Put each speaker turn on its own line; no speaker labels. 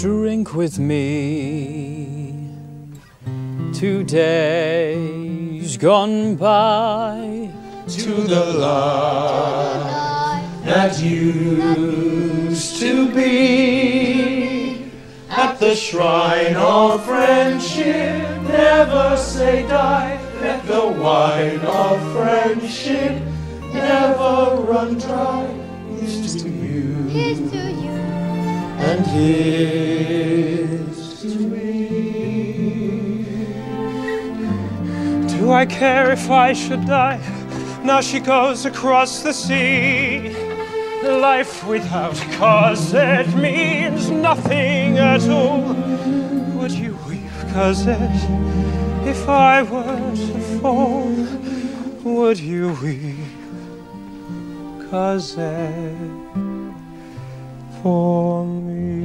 Drink with me. 2 days gone by
to the life that used to be at the shrine of friendship. Never say die. Let the wine of friendship never run dry. Here's to you.
Here's to you.
And here's to me.
Do I care if I should die? Now she goes across the sea. Life without Cosette means nothing at all. Would you weep, Cosette, if I were to fall? Would you weep, Cosette, for me?